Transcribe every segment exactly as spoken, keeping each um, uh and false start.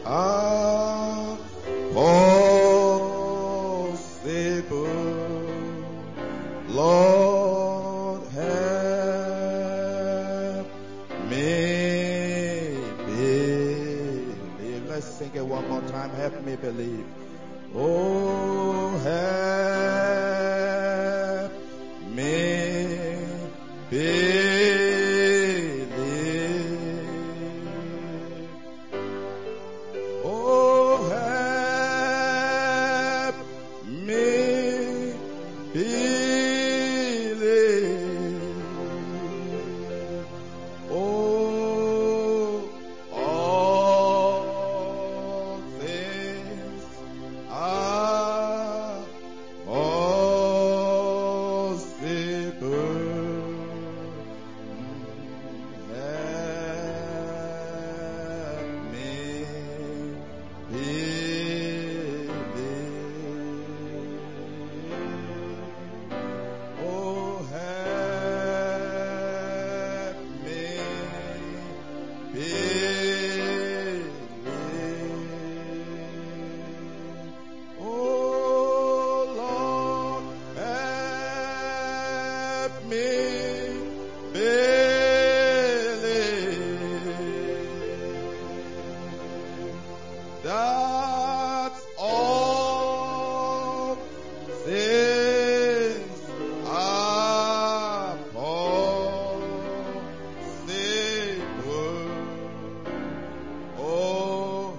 are possible. Lord, help me believe. Let's sing it one more time. Help me believe. Oh, help me believe. Oh, help me believe. Oh, all things are possible. Help me believe. Oh, help me believe. Oh, Lord, help me believe. That's all things are possible. Oh,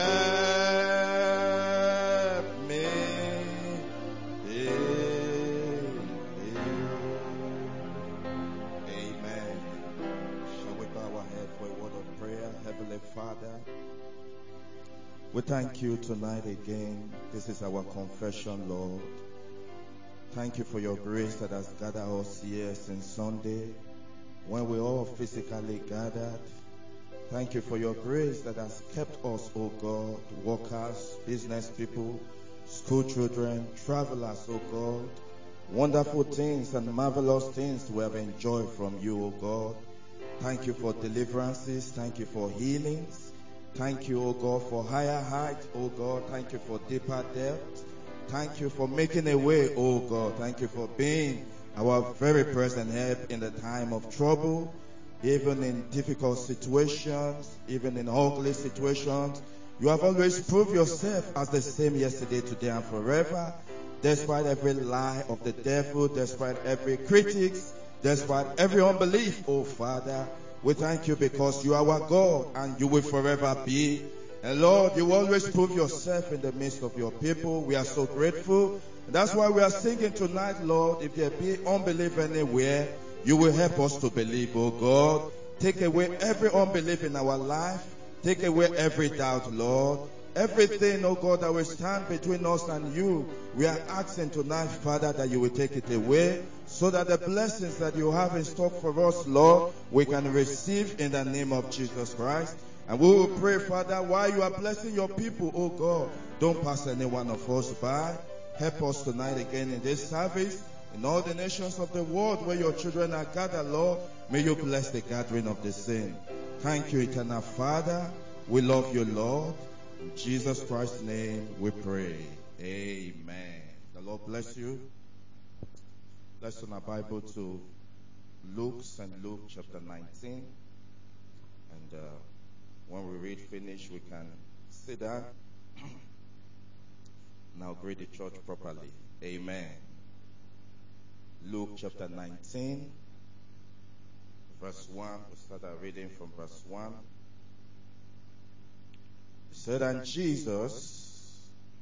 help me believe. Amen. Shall we bow our head for a word of prayer? Heavenly Father, we thank you tonight again. This is our confession, Lord. Thank you for your grace that has gathered us here since Sunday when we all physically gathered. Thank you for your grace that has kept us, O God, workers, business people, school children, travelers, O God. Wonderful things and marvelous things we have enjoyed from you, O God. Thank you for deliverances. Thank you for healings. Thank you, O God, for higher height, O God. Thank you for deeper depth. Thank you for making a way, O God. Thank you for being our very present help in the time of trouble, even in difficult situations, even in ugly situations. You have always proved yourself as the same yesterday, today, and forever. Despite every lie of the devil, despite every critics, despite every unbelief, oh Father, we thank you because you are our God and you will forever be. And Lord, you always prove yourself in the midst of your people. We are so grateful. And that's why we are singing tonight, Lord. If there be unbelief anywhere, you will help us to believe, oh God. Take away every unbelief in our life. Take away every doubt, Lord. Everything, oh God, that will stand between us and you, we are asking tonight, Father, that you will take it away so that the blessings that you have in stock for us, Lord, we can receive in the name of Jesus Christ. And we will pray, Father, while you are blessing your people, oh God, don't pass any one of us by. Help us tonight again in this service, in all the nations of the world where your children are gathered, Lord. May you bless the gathering of the saints. Thank you, eternal Father. We love you, Lord. In Jesus Christ's name we pray. Amen. The Lord bless you. Let's turn our Bible to Luke, Saint Luke chapter nineteen. And uh, when we read finish, we can sit down. Now greet the church properly. Amen. Luke chapter nineteen, verse one. We'll start our reading from verse one. It said, and Jesus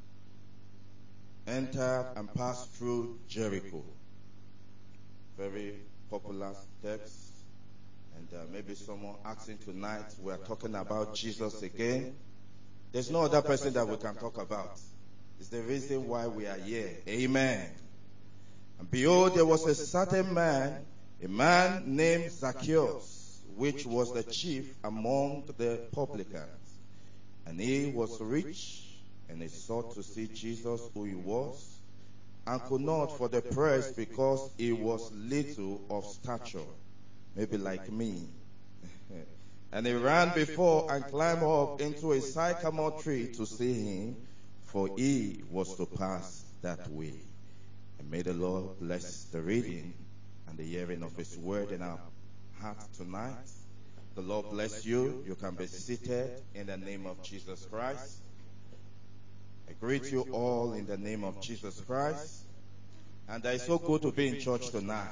entered and passed through Jericho. Very popular text. And uh, maybe someone asking tonight, we are talking about Jesus again. There's no other person that we can talk about. It's the reason why we are here. Amen. And behold, there was a certain man, a man named Zacchaeus, which was the chief among the publicans. And he was rich, and he sought to see Jesus, who he was, and could not for the press, because he was little of stature. Maybe like me. And he ran before and climbed up into a sycamore tree to see him, for he was to pass that way. And may the Lord bless the reading and the hearing of his word in our hearts tonight. The Lord bless you. You can be seated in the name of Jesus Christ. I greet you all in the name of Jesus Christ. And it's so good to be in church tonight.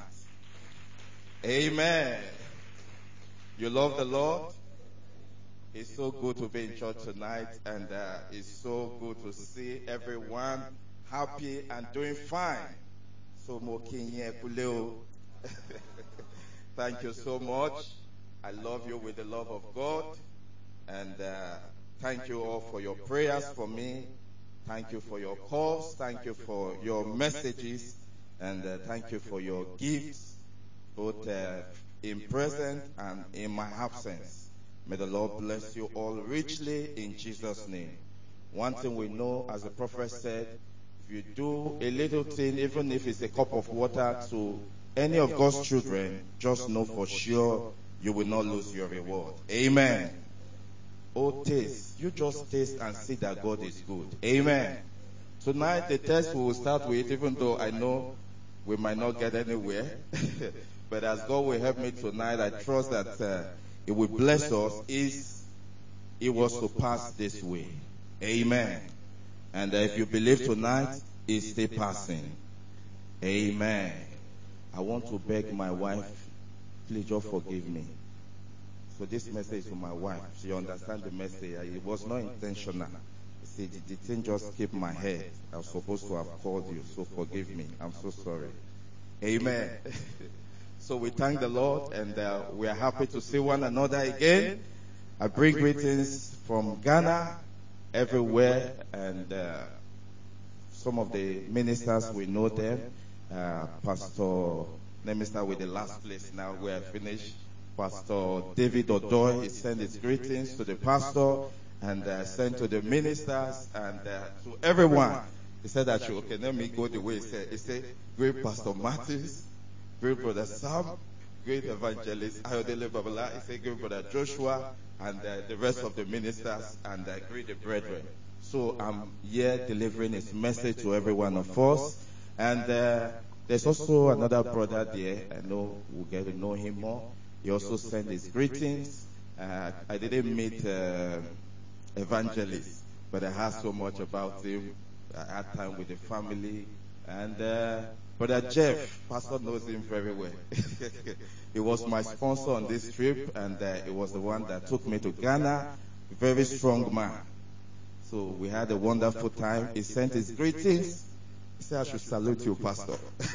Amen. You love the Lord? It's so good to be in church tonight, and uh, it's so good to see everyone happy and doing fine. So, thank you so much. I love you with the love of God, and uh, thank you all for your prayers for me. Thank you for your calls. Thank you for your messages, and uh, thank you for your gifts, both uh, in present and in my absence. May the Lord bless you all richly in Jesus' name. One thing we know, as the prophet said, if you do a little thing, even if it's a cup of water to any of God's children, just know for sure you will not lose your reward. Amen. Oh, taste. You just taste and see that God is good. Amen. Tonight, the test we will start with, even though I know we might not get anywhere, but as God will help me tonight, I trust that uh, it will bless us, is it was to pass this way. Amen. And uh, if you believe tonight, it's still passing. Amen. I want to beg my wife, please just forgive me. So this message is to my wife. She understands the message. It was not intentional. See, the, the thing just skipped my head. I was supposed to have called you, so forgive me. I'm so sorry. Amen. So we thank the Lord, and uh, we are happy to see one another again. I bring greetings from Ghana, everywhere, and uh, some of the ministers, we know them. Uh, Pastor, let me start with the last place now where I finished. Pastor David Odoy, he sent his greetings to the pastor, and uh, sent to the ministers, and uh, to everyone. He said that, you, okay, let me go the way he said. He said, great Pastor Martins, great brother Sam, great evangelist Ayodele Babala, he said great brother Joshua, and uh, the rest of the ministers, and uh, great the brethren. So I'm here delivering his message to every one of us. And uh, there's also another brother there. I know we'll get to know him more. He also sent his greetings. Uh, I didn't meet uh, evangelist, but I heard so much about him. I had time with the family. And uh, Brother Jeff, Pastor knows him very well. He was my sponsor on this trip, and uh, he was the one that took me to Ghana. Very strong man. So we had a wonderful time. He sent his greetings. He said, I should salute you, Pastor.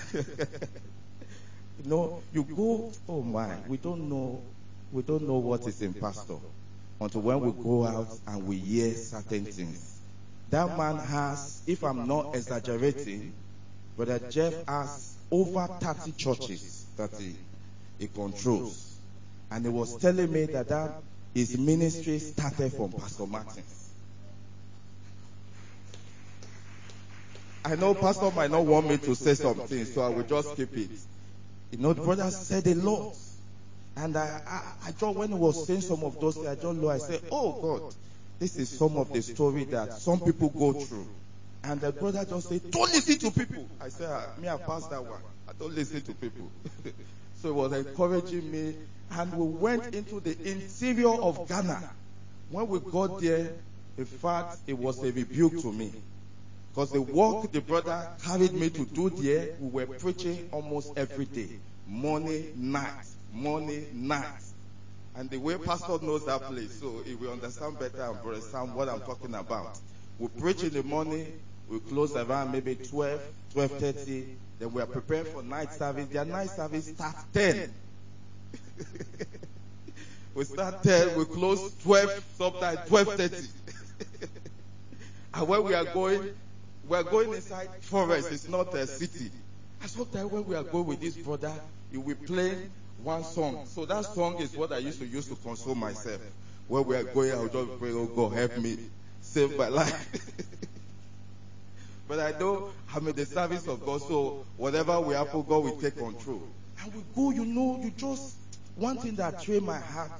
You know, you go, oh my, we don't know, we don't know what is in Pastor until when we go out and we hear certain things. That man has, if I'm not exaggerating, Brother Jeff has over thirty churches that he, he controls. And he was telling me that, that his ministry started from Pastor Martins. I know Pastor might not want me to say something, so I will just skip it. You know, the brother said a lot. And I, I, I just, when he was saying some of those things, I just know, I said, oh God, this is some of the story that some people go through. And the brother just said, don't listen to people. I said, ah, me, I passed that one. I don't listen to people. So he was encouraging me. And we went into the interior of Ghana. When we got there, in fact, it was a rebuke to me. Because the work the brother carried me to do there, we were preaching almost every day. Morning, night. Morning, night. And the way Pastor knows that place, so he will understand better and Brother Sam what I'm talking about. We preach in the morning, we close around maybe twelve, twelve thirty, then we are preparing for night service. Their night service starts ten. We start ten, we close twelve, sometimes twelve thirty. And when we are going, we are going inside forest, it's not a city. And sometimes when we are going with this brother, he will play one song. So that song is what I used to use to console myself. When we are going, I will just pray, oh God, help me, save my life. But I know I'm in the service of God, so whatever we happen, God will take control. And we go, you know, you just, one thing that trained my heart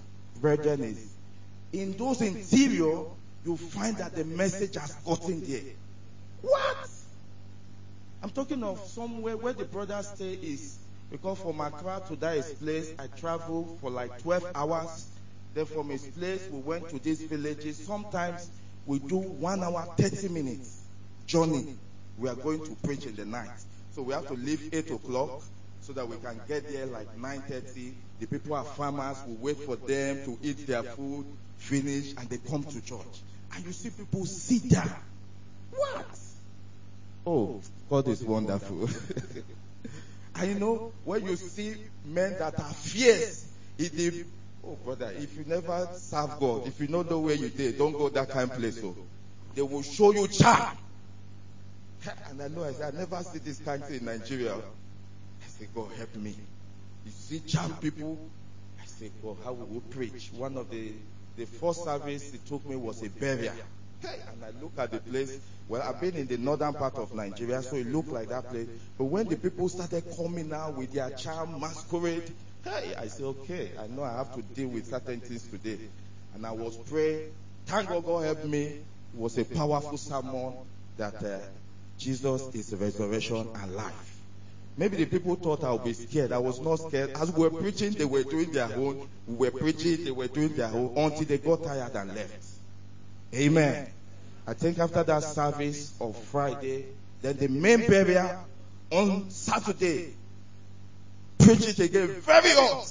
brethren, is in those interior, you find that the message has gotten there. What? I'm talking of somewhere where the brothers stay is, because from Accra to that his place, I travel for like twelve hours. Then from his place, we went to these villages. Sometimes we do one hour, thirty minutes journey. We are going to preach in the night. So we have to leave eight o'clock so that we can get there like nine thirty. The people are farmers. We wait for them to eat their food, finish, and they come to church. And you see people sit down. What? Oh, God is wonderful. And you know, when you see men that are fierce, if they, oh brother, if you never serve God, if you don't know where you did, don't go that kind of place. So they will show you charm. And I know I said, I never see this kind of thing in Nigeria. I say, God help me. You see charm people. I say, God, how will we preach? One of the the first service it took me was a burial. Hey, and I look at the place. Well, I've been in the northern part of Nigeria, so it looked like that place. But when the people started coming out with their charm masquerade, hey, I said, okay, I know I have to deal with certain things today. And I was praying. Thank God, God helped me. It was a powerful sermon that uh, Jesus is the resurrection and life. Maybe the people thought I would be scared. I was not scared. As we were preaching, they were doing their own. We were preaching, they were doing their own until they got tired and left. Amen. I think after that service of Friday, then the main burial on Saturday, preach it again, very hot.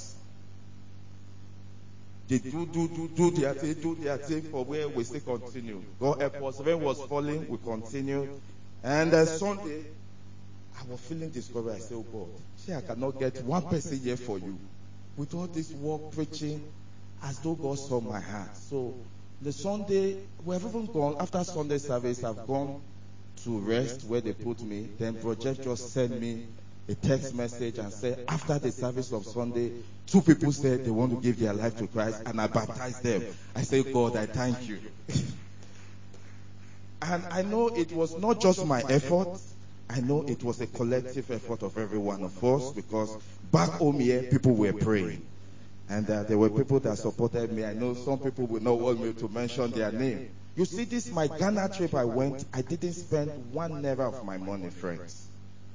They do, do, do, do their thing, do their thing for where we still continue. God help us. Rain was falling, we continued. And uh, Sunday, I was feeling discouraged. I said, oh God, see, I cannot get one person here for you. With all this work preaching, as though God saw my heart. So the Sunday, we have even gone, after Sunday service, I've gone to rest where they put me. Then Project just sent me a text message and said, after the service of Sunday, two people said they want to give their life to Christ, and I baptized them. I said, God, I thank you. And I know it was not just my effort. I know it was a collective effort of every one of us, because back home here, people were praying. And uh, there were people that supported me. I know some people will not want me to mention their name. You see, this my Ghana trip I went, I didn't spend one naira of my money, friends.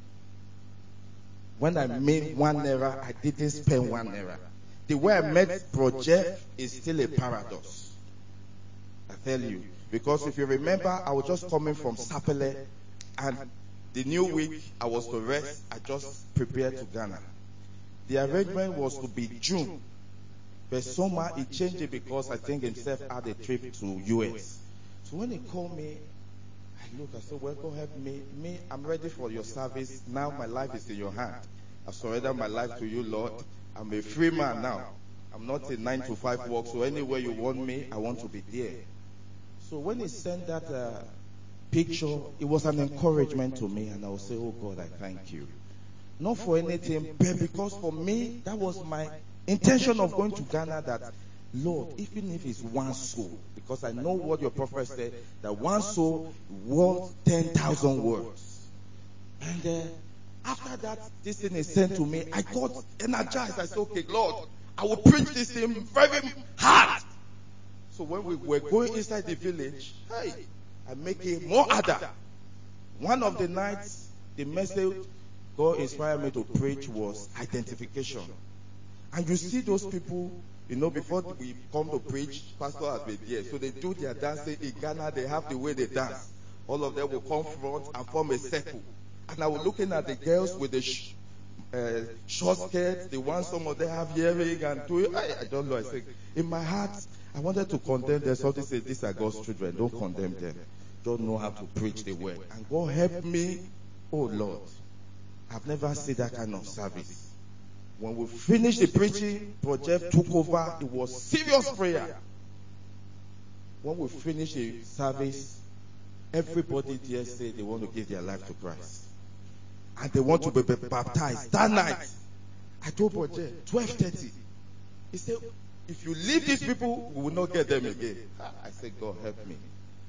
When I made one naira, I didn't spend one naira. The way I met Bro Jeff is still a paradox. I tell you. Because if you remember, I was just coming from Sapele, and the new week I was to rest. I just prepared to Ghana. The arrangement was to be June. But somehow he changed it because I think himself had a trip to U S. So when he called me, I looked, I said, well, God help me. Me, I'm ready for your service. Now my life is in your hand. I've surrendered my life to you, Lord. I'm a free man now. I'm not a nine to five work, so anywhere you want me, I want to be there. So when he sent that uh, picture, it was an encouragement to me, and I will say, oh God, I thank you. Not for anything, but because for me, that was my intention of going to Ghana, that, Lord, even if it's one soul, because I know what your prophet said, that one soul worth ten thousand words. And uh, after that, this thing is sent to me, I got energized. I said, okay, Lord, I will preach this thing very hard. So when we were going inside the village, hey, I make it more harder. One of the nights, the message God inspired me to preach was identification. And you see those people, you know, before we come to preach, pastor has been there. So they do their dancing in Ghana, they have the way they dance. All of them will come front and form a circle. And I was looking at the girls with the sh- uh, short skirts, the ones some of them have earring and do I, I don't know. I said, in my heart, I wanted to condemn them. Something said, these are God's children. Don't condemn them. Don't know how to preach the word. And God help me. Oh Lord, I've never seen that kind of service. When we finished the preaching, Project took over. It was serious prayer. When we finished the service, everybody there said they want to give their life to Christ. And they want to be baptized. That night, I told Project, twelve thirty. He said, if you leave these people, we will not get them again. I said, God help me.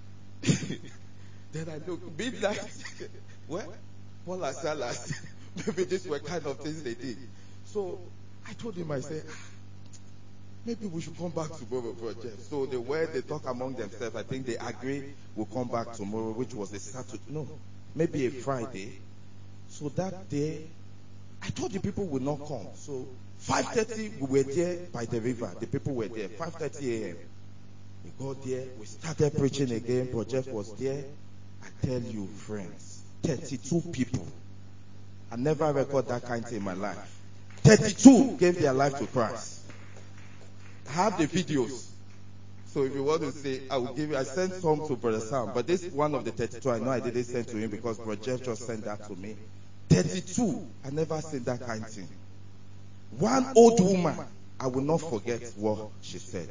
Then I looked, midnight. Well, Paul and Silas, maybe these were kind of things they did. So I told him, I said, maybe we should come back tomorrow, Project. So the way they talk among themselves, I think they agree we'll come back tomorrow, which was a Saturday. No, maybe a Friday. So that day, I thought the people would not come. So five thirty, we were there by the river. The people were there. five thirty a.m. We got there. We started preaching again. Project was there. I tell you, friends, thirty-two people. I never record that kind of thing in my life. thirty-two gave their life to Christ. I have the videos. So if you want to say, I will give you, I sent some to Brother Sam. But this one of the thirty-two, I know I didn't send to him because Brother Jeff just sent that to me. thirty-two, I never seen that kind of thing. One old woman, I will not forget what she said.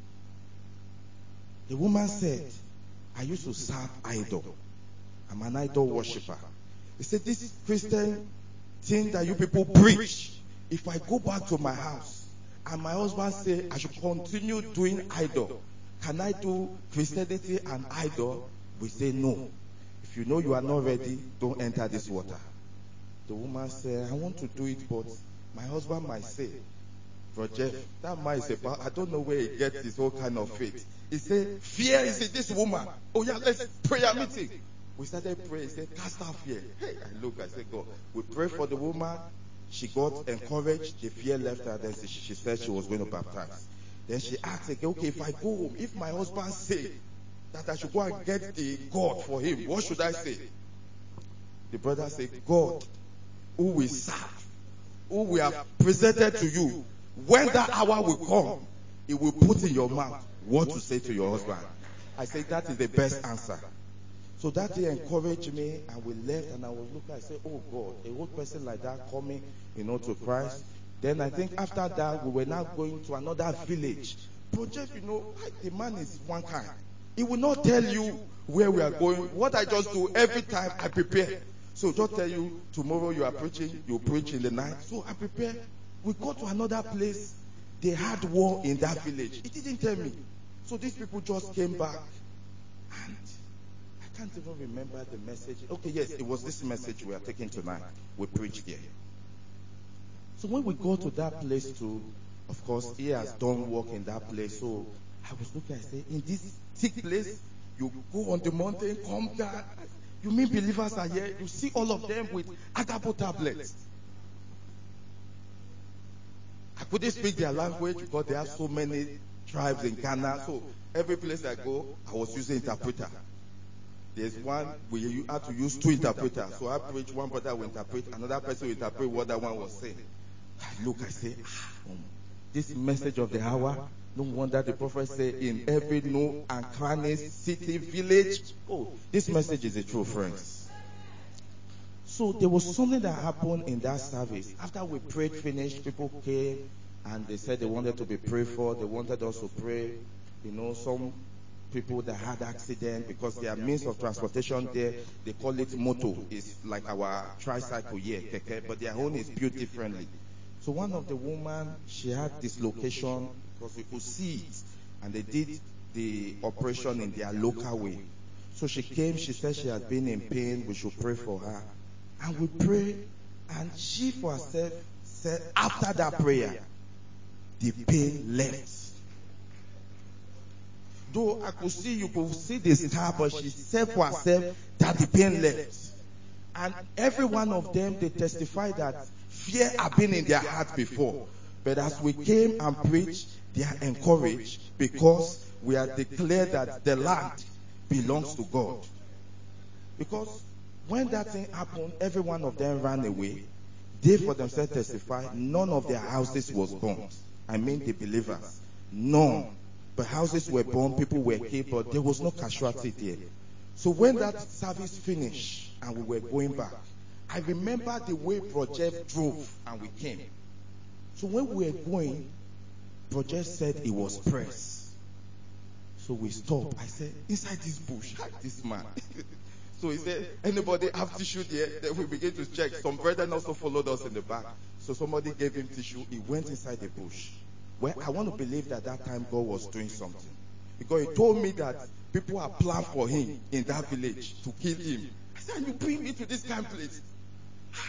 The woman said, I used to serve idol. I'm an idol worshiper. He said, this Christian thing that you people preach, if I go back to my house and my husband say I should continue doing idol, can I do Christianity and idol? We say no. If you know you are not ready, don't enter this water. The woman said, I want to do it, but my husband might say, Brother Jeff, that man is about, I don't know where he gets his whole kind of faith. He said, fear is in this woman. Oh yeah, let's prayer meeting. We started praying. He said, cast out fear. Hey, I look, I said, God. We prayed for the woman. She got encouraged. The fear left her. Then she, she said she was going to baptize. Then she asked again, okay, if I go home, if my husband say that I should go and get the God for him, what should I say? The brother said, God, who we serve, who we have presented to you, when that hour will come, it will put in your mouth what to say to your husband. I said, that is the best answer. So that day encouraged me, and we left, and I was looking, I said, oh God, a old person like that coming, you know, to Christ. Then I think after that, we were now going to another village. Project, you know, the man is one kind. He will not tell you where we are going. What I just do, every time I prepare. So just tell you, tomorrow you are preaching, you preach in the night. So I prepare. We go to another place. They had war in that village. He didn't tell me. So these people just came back, and I can't even remember the message. Okay, yes, it was this message we are taking tonight. We preached here. So when we go to that place too, of course, he has done work in that place. So I was looking, I said, in this thick place, you go on the mountain, come down. You mean believers are here? You see all of them with Agabo tablets. I couldn't speak their language because there are so many tribes in Ghana. So every place I go, I was using interpreter. There's one where you had to use two interpreters. So I preach, one brother will interpret, another person will interpret what that one was saying. I look, I say, ah, this message of the hour, no wonder the prophet said in every nook and cranny, city, village. Oh, this message is a true, friends. So there was something that happened in that service. After we prayed, finished, people came and they said they wanted to be prayed for. They wanted us to pray. You know, some people that had accident because their means of transportation there, they call it moto. It's like our tricycle here, keke, but their own is built differently. So one of the women, she had dislocation because we could see it, and they did the operation in their local way. So she came, she said she had been in pain, we should pray for her. And we prayed, and she for herself said after that prayer, the pain left. Though I could see, you could see the scar, but she said for herself that the pain left. And every one of them, they testified that fear had been in their heart before. But as we came and preached, they are encouraged because we are declared that the land belongs to God. Because when that thing happened, every one of them ran away. They for themselves testified, none of their houses was burned. I mean the believers. None. But houses were burned, people were killed, but there was no casualty there. So when that service finished and we were going back, I remember the way Project drove and we came. So when we were going, Project said it was press. So we stopped. I said, inside this bush, this man. So he said, anybody have tissue there? Then we began to check. Some brethren also followed us in the back. So somebody gave him tissue. He went inside the bush. Well, I want to believe that that time God was doing something. Because he told me that people are planned for him in that village to kill him. I said, you bring me to this kind of place.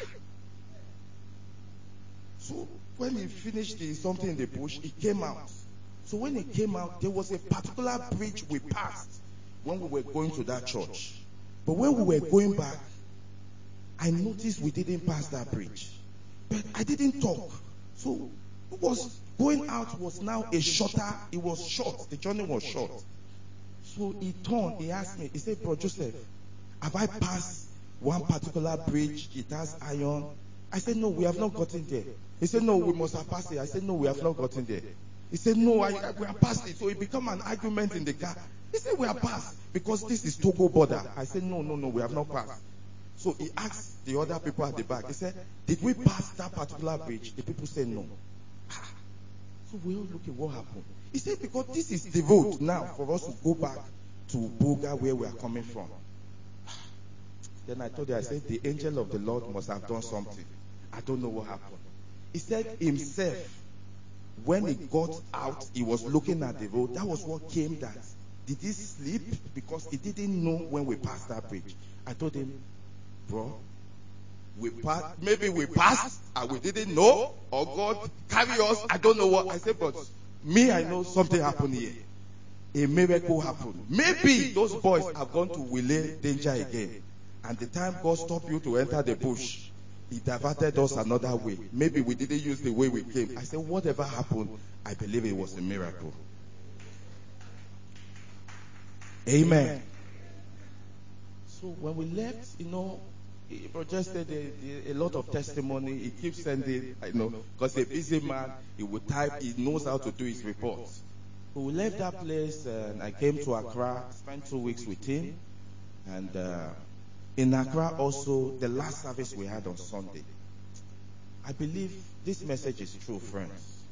So when he finished the, something in the bush, he came out. So when he came out, there was a particular bridge we passed when we were going to that church. But when we were going back, I noticed we didn't pass that bridge. But I didn't talk. So it was going out was now a shorter, it was short. The journey was short. So he turned, he asked me, he said, Bro Joseph, have I passed one particular bridge? It has iron. I said, no, we have not gotten there. He said, no, we must have passed it. I said, no, we have not gotten there. He said, no, I, I, we have passed it. So it became an argument in the car. He said, we have passed because this is Togo border. I said, no, no, no, we have not passed. So he asked the other people at the back. He said, did we pass that particular bridge? The people said no. So we all look at what happened. He said, because this is the road now for us to go back to Boga where we are coming from. Then I told you, I said, the angel of the Lord must have done something. I don't know what happened. He said himself, when he got out, he was looking at the road. That was what came that. Did he sleep? Because he didn't know when we passed that bridge. I told him, bro, we passed, maybe we passed and we didn't know, or God carry us. I don't know what. I said, but me, I know something happened here. A miracle happened. Maybe those boys have gone to Wile danger again. And the time God stopped you to enter the bush, He diverted us another way. Maybe we didn't use the way we came. I said, whatever happened, I believe it was a miracle. Amen. So when we left, you know, he projected a, a, a lot of testimony. He keeps sending, you know, because a busy man, he would type, he knows how to do his reports. So we left that place and I came to Accra, spent two weeks with him. And uh, in Accra also, the last service we had on Sunday. I believe this message is true, friends.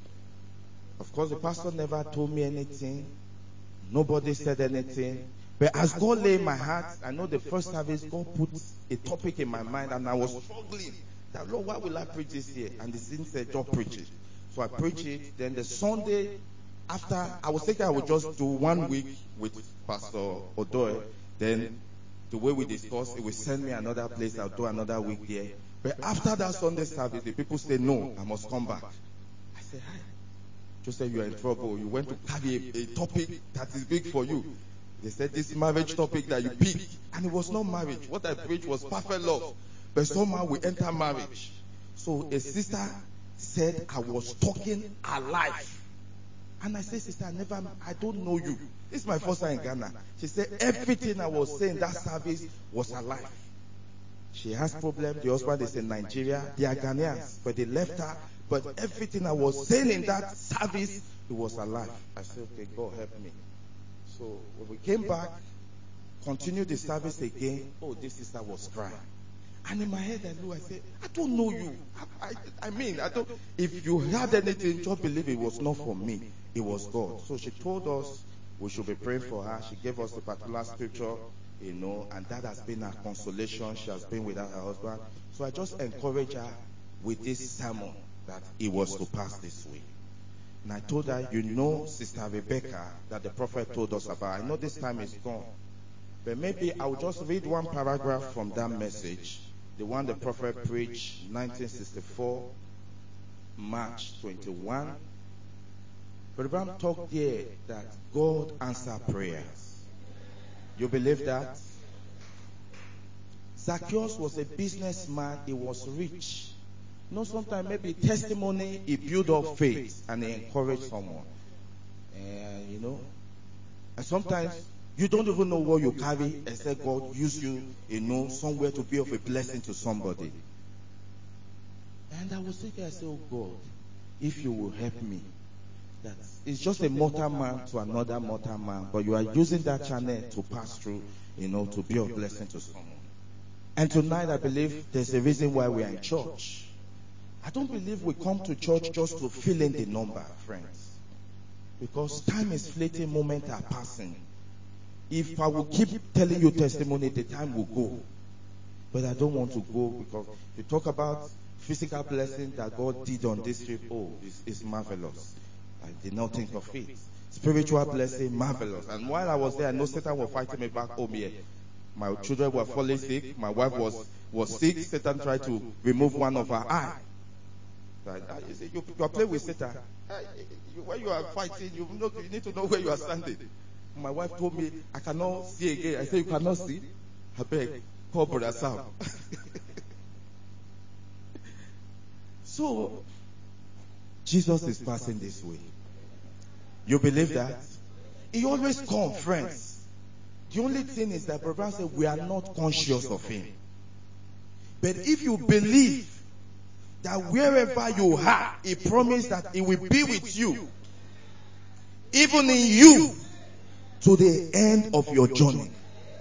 Of course, the pastor never told me anything. Nobody said anything. But as God lay in my heart, I know the first service, God put a topic in my mind and I was struggling. That, Lord, why will I preach this year? And the sin said, just preach it. So I preached it. Then the Sunday after, I was thinking I would just do one week with Pastor Odoy. Then the way we discussed, it will send me another place. I'll do another week there. But after that Sunday service, the people say, no, I must come back. I said, hi. Just said, you are in trouble. You went to carry a, a topic that is big for you. They said, this marriage topic that you picked, and it was not marriage. What I preached was perfect love. But somehow we enter marriage. So a sister said I was talking alive. And I said, sister, I never, I don't know you. This is my first time in Ghana. She said, everything I was saying that service was alive. She has problem. The husband is in Nigeria. They are Ghanaians, but they left her. But everything I was saying in that service, it was alive. I said, okay, God help me. So when we came back, continued the service again. Oh, this sister was crying. And in my head, I knew, I said, I don't know you. I, I, I mean, I don't, if you had anything, just believe it was not for me. It was God. So she told us we should be praying for her. She gave us a particular scripture, you know, and that has been her consolation. She has been without her husband. So I just encourage her with this sermon that it was to pass this way. And I told her, you know, Sister Rebecca, that the prophet told us about. I know this time is gone. But maybe I'll just read one paragraph from that message. The one the prophet preached, nineteen sixty-four, March twenty-first. Brother Bram talked there that God answered prayers. You believe that? Zacchaeus was a businessman. He was rich. You know, sometimes maybe testimony, he built up faith and he encouraged someone. And, you know, and sometimes you don't even know what you carry except God use you, you know, somewhere to be of a blessing to somebody. And I was thinking, I said, oh God, if you will help me. That it's just a mortal man to another mortal man, but you are using that channel to pass through, you know, to be of blessing to someone. And tonight I believe there's a reason why we are in church. I don't believe we come to church just to fill in the number, friends. Because time is fleeting, moments are passing. If I will keep telling you testimony, the time will go. But I don't want to go because you talk about physical blessing that God did on this trip. Oh, it's, it's marvelous. I did not think of it. Spiritual blessing, marvelous. And while I was there, I know Satan was fighting me back home here. My children were falling sick. My wife was, was sick. Satan tried to remove one of her eye. Right? You, see, you, you are playing with Satan. When you are fighting, you, know, you need to know where you are standing. My wife told me, I cannot see again. I said, you cannot see? I beg, call Brother Sam. So, Jesus is passing this way. You believe that? He always comes, friends. The only thing is that Brother said we are not conscious of him. But if you believe that wherever you are, he promised that he will be with you, even in you, to the end of your journey.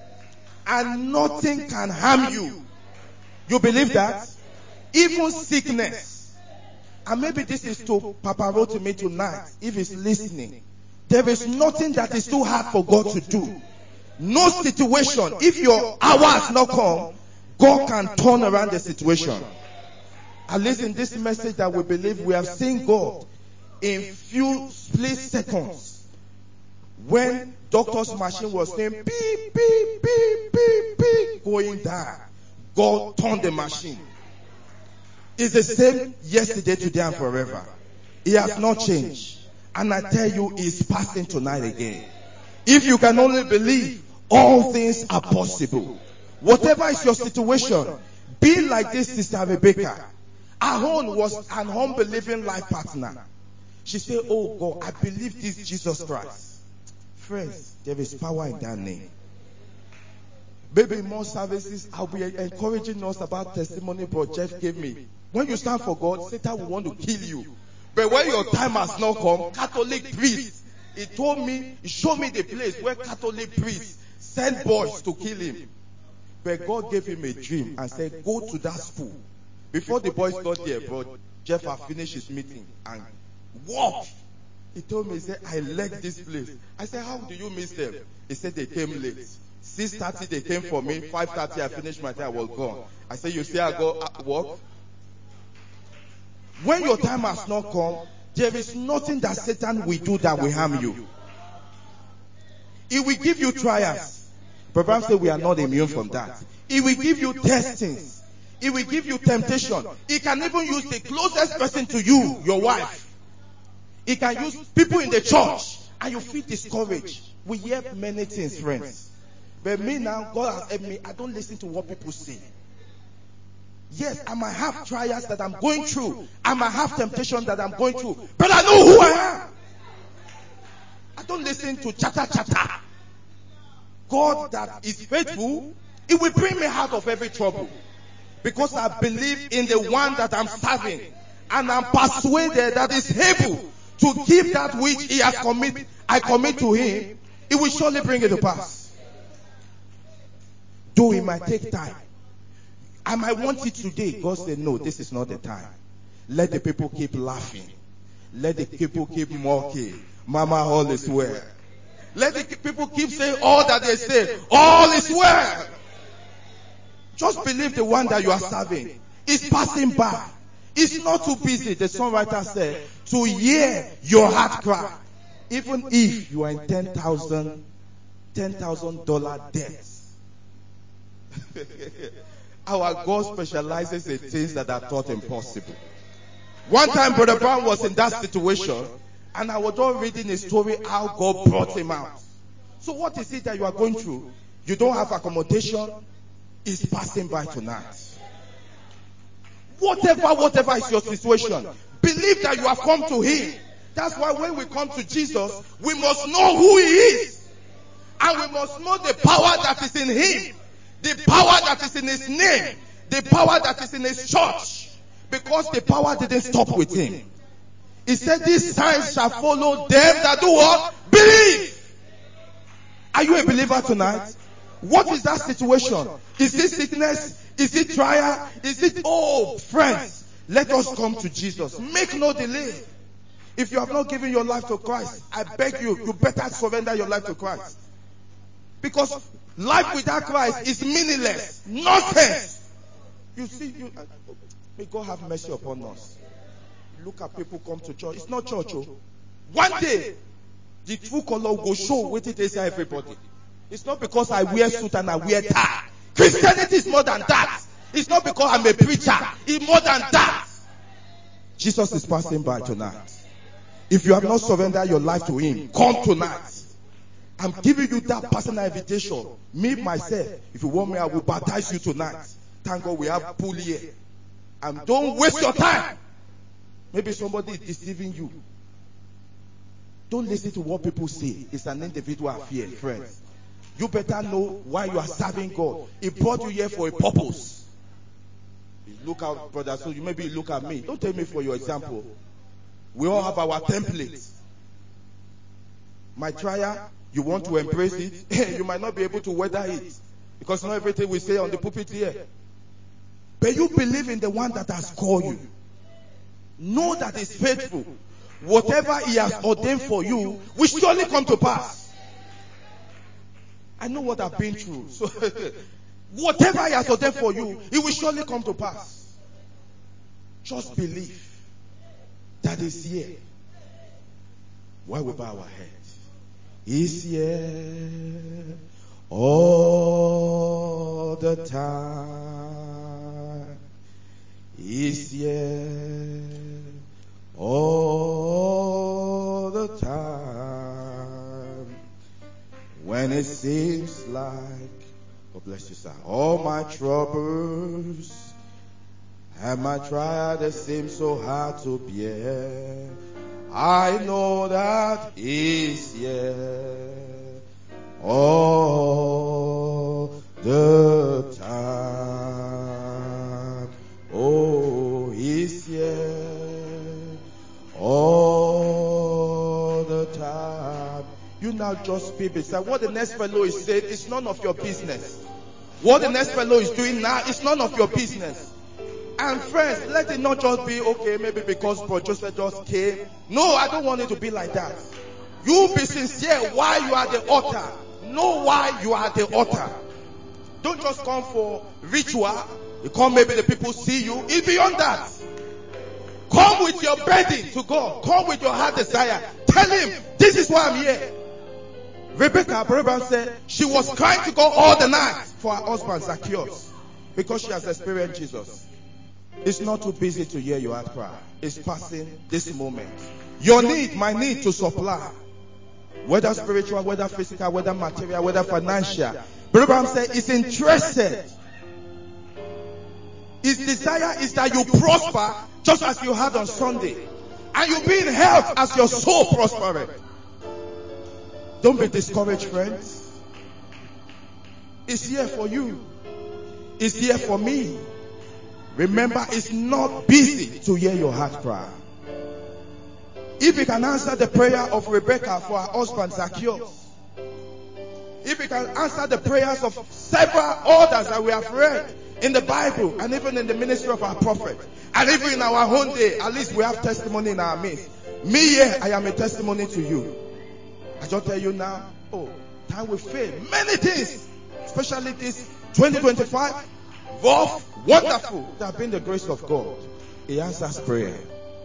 And nothing can harm you. You believe that? Even sickness. And maybe this is to Papa Rotimi tonight, if he's listening. There is nothing that is too hard for God to do. No situation. If your hour has not come, God can turn around the situation. At least in this message that we believe, we have seen God in few split seconds. When doctor's machine was saying beep, beep, beep, beep, beep, going down, God turned the machine. It's the same yesterday, today, and forever. He has not changed. And I tell you, he's passing tonight again. If you can only believe, all things are possible. Whatever is your situation, be like this Sister Rebecca. Her own was an unbelieving life partner. She said, oh God, I believe this Jesus Christ. Friends, there is power in that name. Maybe in more services, I'll be encouraging us about testimony Bro Jeff gave me. When you stand for God, Satan will want to kill you. But when your time has not come, Catholic priest, he told me, he showed me the place where Catholic priests sent boys to kill him. But God gave him a dream and said, go to that school. Before the boys got there, Bro Jeff had finished his meeting and walked. He told me, he said, I left this place. I said, how do you miss them? He said, they came late. six thirty they came for me. five thirty I finished my time. I was gone. I said, you say I go work? When your time has not come, there is nothing that Satan will do that will harm you. He will give you trials. Proverbs say we are not immune from that. He will give you testings. He will give you temptation. He can even use the closest person to you, your wife. He can use people in the church, and you feel discouraged. We hear many things, friends. But me now, God has helped me. I don't listen to what people say. Yes, I might have trials that I'm going through. I might have temptation that I'm going through. But I know who I am. I don't listen to chatter chatter. God that is faithful, He will bring me out of every trouble. Because I believe in the one that I'm serving. And I'm persuaded that He's able to give that which He has committed. I commit to Him. He will surely bring it to pass. Though it might take time. I might want it today. God said, no, this is not the time. Let the people keep laughing. Let the people keep mocking. Mama, all is well. Let the people keep saying all that they say. All is well. Just believe the one that you are serving is passing by. It's not too busy, the songwriter said, to hear your heart cry. Even if you are in ten thousand, ten thousand dollar debts. Our God specializes in things that are thought impossible. One time, Brother Brown was in that situation, and I was just reading a story how God brought him out. So what is it that you are going through? You don't have accommodation. It's passing by tonight. Whatever, whatever is your situation, believe that you have come to Him. That's why when we come to Jesus, we must know who He is. And we must know the power that is in Him. The power that is in His name. The power that is in His church. Because the power didn't stop with Him. He said, these signs shall follow them that do what? Believe. Are you a believer tonight? What is that situation? Is it sickness? Is it trial? Is it, oh, friends, let us come to Jesus. Make no delay. If you have not given your life to Christ, I beg you, you better surrender your life to Christ. Because life without Christ is meaningless. Nonsense. You see, you, uh, may God have mercy upon us. Look at people come to church. It's not church. Oh. One day, the true color will show what it is to everybody. It's not because I wear suit and I wear tie. Christianity is more than that. It's not because I'm a preacher. It's more than that. Jesus is passing by tonight. If you have not surrendered your life to him, come tonight. I'm giving you that personal invitation. Me, myself, if you want me, I will baptize you tonight. Thank God we have pool here. And don't waste your time. Maybe somebody is deceiving you. Don't listen to what people say. It's an individual affair, friends. You better know why you are serving God. He brought you here for a purpose. You look out, brother, so you maybe you look at me. Don't take me for your example. We all have our templates. My trial, you want to embrace it, you might not be able to weather it. Because not everything we say on the pulpit here. But you believe in the one that has called you. Know that he's faithful. Whatever he has ordained for you will surely come to pass. I know what I've been through. So whatever he has ordained for you, it will surely come to pass. Just believe that he's here. Why we bow our heads? He's here all the time. He's here all the time. When it seems like, God bless you, sir, all my troubles and my trial that seem so hard to bear, I know that he's here all the time. Oh, he's here all the time. You now just be beside. What the next fellow is saying is none of your business. What the next fellow is doing now is none of your business. And friends, let it not just be, okay, maybe because Bro Joseph just came. No, I don't want it to be like that. You be sincere why you are the author. Know why you are the author. Don't just come for ritual. You come, maybe the people see you. It's beyond that. Come with your burden to God. Come with your heart desire. Tell him, this is why I'm here. Rebecca, Abraham said, she was crying to God all the night for her husband Zacchaeus because she has experienced Jesus. It's not too busy to hear your heart cry. It's passing this moment. Your need, my need to supply, whether spiritual, whether physical, whether material, whether financial. Abraham said, is interested. His desire is that you prosper just as you had on Sunday. And you be in health as your soul prospered. Don't be discouraged, friends. It's here for you. It's here for me. Remember, it's not busy to hear your heart cry. If you can answer the prayer of Rebecca for her husband Zacchaeus, if you can answer the prayers of several others that we have read in the Bible and even in the ministry of our prophet, and even in our own day, at least we have testimony in our midst. Me here, I am a testimony to you. I just tell you now, oh, time will fail. Many things, especially this twenty twenty-five, rough, wonderful. That have been the grace of God. He answers prayer.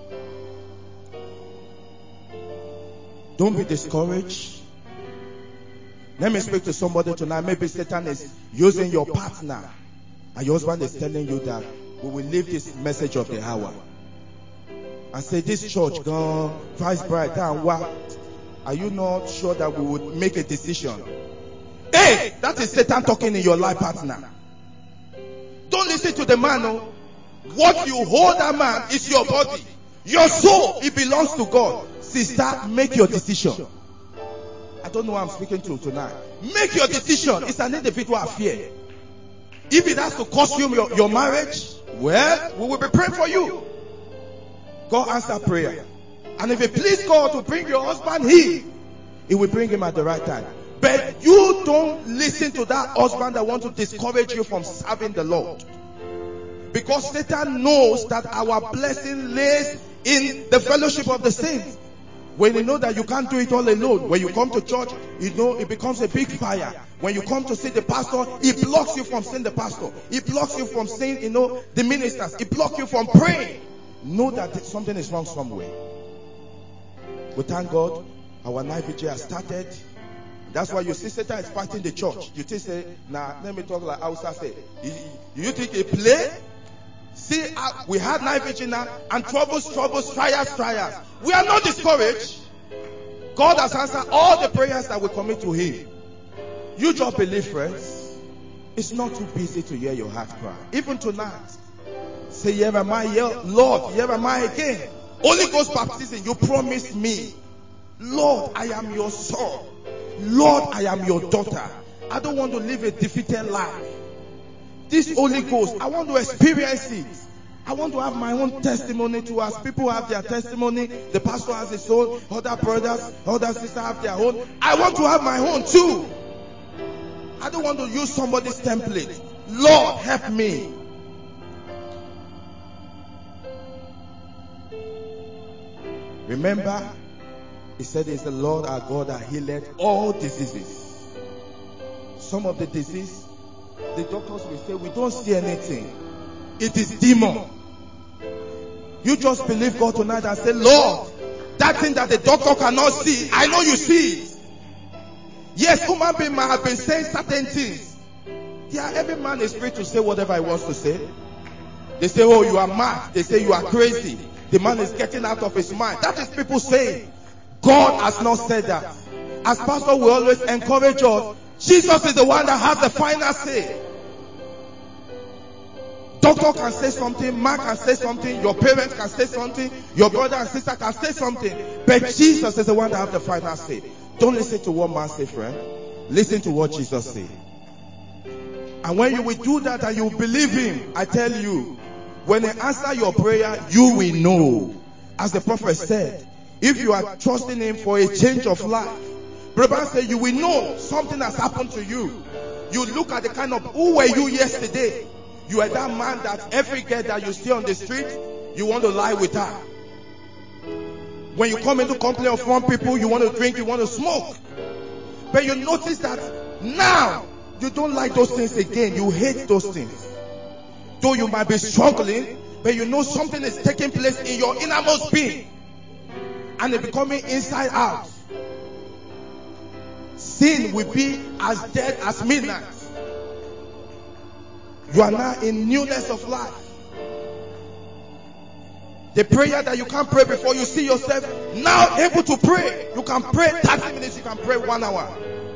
Don't be discouraged. Let me speak to somebody tonight. Maybe Satan is using your partner, and your husband is telling you that we will leave this message of the hour and say, this church gone, Christ bride down. What? Are you not sure that we would make a decision? Hey, that is Satan talking in your life, partner. Don't listen to the man. No. What you hold that man is your body. Your soul, it belongs to God. Sister, make your decision. I don't know who I'm speaking to tonight. Make your decision. It's an individual affair. If it has to cost you your, your marriage, well, we will be praying for you. God answer prayer. And if it please God to bring your husband here, He will bring him at the right time. But you don't listen to that husband that wants to discourage you from serving the Lord. Because Satan knows that our blessing lays in the fellowship of the saints. When you know that you can't do it all alone, when you come to church, you know it becomes a big fire. When you come to see the pastor, he blocks you from seeing the pastor. He blocks you from seeing, you know, the ministers. He blocks you from praying. Know that something is wrong somewhere. We thank God, our night vigil has started. That's why you see Satan is fighting the church. You think, say, nah, let me talk like Hausa say. You, you think he play? See, uh, we had night vigil now, and troubles, troubles, trials, trials. We are not discouraged. God has answered all the prayers that we commit to Him. You just believe, friends. It's not too busy to hear your heart cry. Even tonight. Say, here am I, Lord, here am I again. Holy Ghost baptism, you promised me. Lord, I am your son. Lord, I am your daughter. I don't want to live a defeated life. This Holy Ghost, I want to experience it. I want to have my own testimony too. As people have their testimony, the pastor has his own, other brothers, other sisters have their own. I want to have my own too. I don't want to use somebody's template. Lord, help me. Remember, He said it's the Lord our God that healeth all diseases. Some of the disease, the doctors will say, we don't see anything. It is demon. You just believe God tonight and say, Lord, that thing that the doctor cannot see, I know you see it. Yes, human being might have been saying certain things. Yeah, every man is free to say whatever he wants to say. They say, oh, you are mad. They say you are crazy. The man is getting out of his mind. That is people saying. God has not said that. As pastor, we always encourage us. Jesus is the one that has the final say. Doctor can say something, man can say something, your parents can say something, your brother and sister can say something, but Jesus is the one that has the final say. Don't listen to what man say, friend. Listen to what Jesus say. And when you will do that and you will believe Him, I tell you, when He answer your prayer, you will know. As the prophet said, if you are trusting Him for a change of life, Bible says you will know something has happened to you. You look at the kind of, who were you yesterday? You are that man that every girl that you see on the street, you want to lie with her. When you come into company of one people, you want to drink, you want to smoke. But you notice that now, you don't like those things again. You hate those things. Though you might be struggling, but you know something is taking place in your innermost being. And it's becoming inside out. Sin will be as dead as midnight. You are now in newness of life. The prayer that you can't pray before, you see yourself now able to pray. You can pray thirty minutes, you can pray one hour.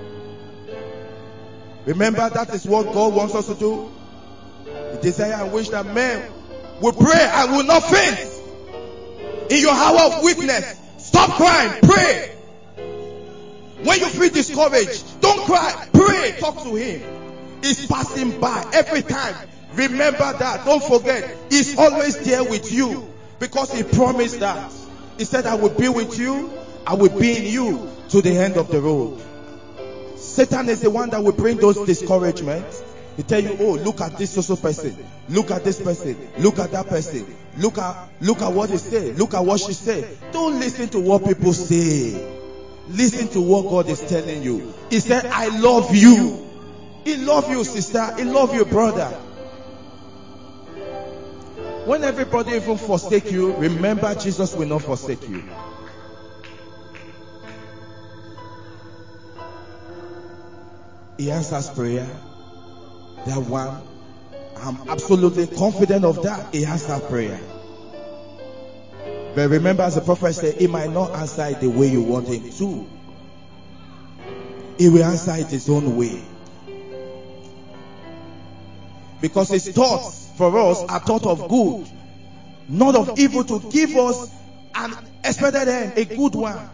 Remember, that is what God wants us to do. The desire and wish that men will pray and will not faint. In your hour of weakness, stop crying, pray. When you feel discouraged, don't cry, pray, talk to Him. He's passing by every time. Remember that. Don't forget. He's always there with you. Because He promised that. He said, I will be with you. I will be in you to the end of the road. Satan is the one that will bring those discouragements. He tell you, oh, look at this social person. Look at this person. Look at that person. Look at, look at what they say. Look at what she said. Don't listen to what people say. Listen to what God is telling you. He said, I love you. He love you, sister. He love you, brother. When everybody even forsake you, remember Jesus will not forsake you. He answers prayer. That one, I'm absolutely confident of that. He answers prayer. But remember, as the prophet said, He might not answer it the way you want Him to. He will answer it His own way. Because His thoughts for us are thoughts of good, not of evil, to give us an expected end, a good one.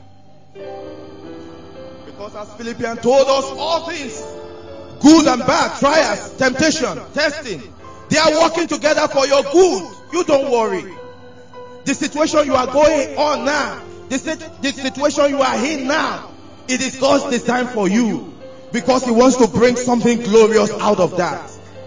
Because as Philippians told us, all things, good and bad, trials, temptation, testing, they are working together for your good. You don't worry. The situation you are going on now, the, the situation you are in now, it is God's design for you. Because He wants to bring something glorious out of that.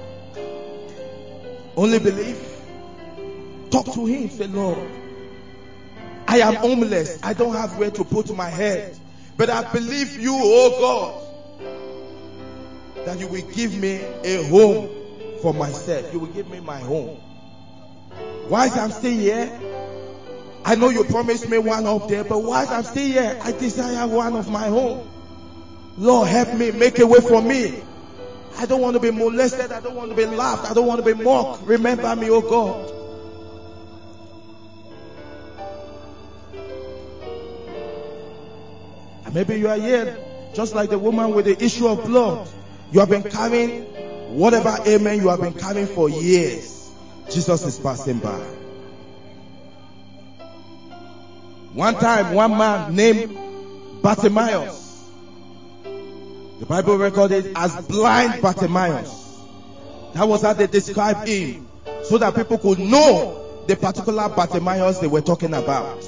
Only believe. Talk to Him. Say, Lord, I am homeless. I don't have where to put my head. But I believe you, oh God, that you will give me a home for myself. You will give me my home. Whilst I'm still here, I know you promised me one up there, but whilst I'm still here, I desire one of my own. Lord, help me. Make a way for me. I don't want to be molested. I don't want to be laughed. I don't want to be mocked. Remember me, oh God. Maybe you are here just like the woman with the issue of blood. You have been carrying whatever amen you have been carrying for years. Jesus is passing by. One time, one man named Bartimaeus, the Bible recorded as blind Bartimaeus. That was how they described him, so that people could know the particular Bartimaeus they were talking about.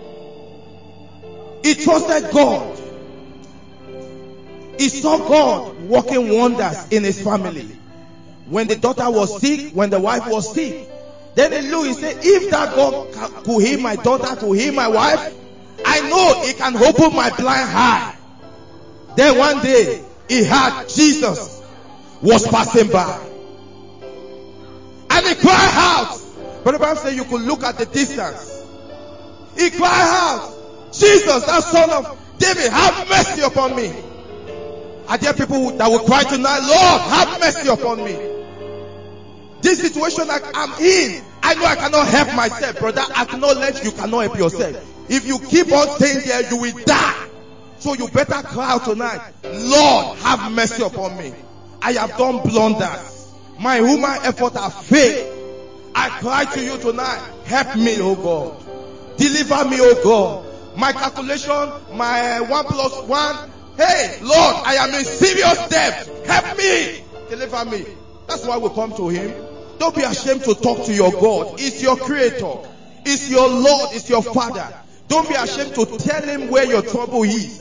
He trusted God. He saw God working wonders in his family. When the daughter was sick, when the wife was sick, then he looked, he said, if that God could heal my daughter, could heal my wife, I know he can open my blind eye. Then one day, he heard Jesus was passing by. And he cried out. But the Bible says you could look at the distance. He cried out, Jesus, that son of David, have mercy upon me. Are there people that will cry tonight, Lord, have mercy upon me? This situation that I'm in, I know I cannot help myself, brother. Acknowledge you cannot help yourself. If you keep on staying there, you will die. So you better cry out tonight, Lord, have mercy upon me. I have done blunders. My human effort have failed. I cry to you tonight, help me, oh God. Deliver me, oh God. My calculation, my uh, one plus one. Hey, Lord, I am in serious debt. Help me. Deliver me. That's why we come to him. Don't be ashamed to talk to your God. He's your creator. He's your Lord. He's your Father. Don't be ashamed to tell him where your trouble is.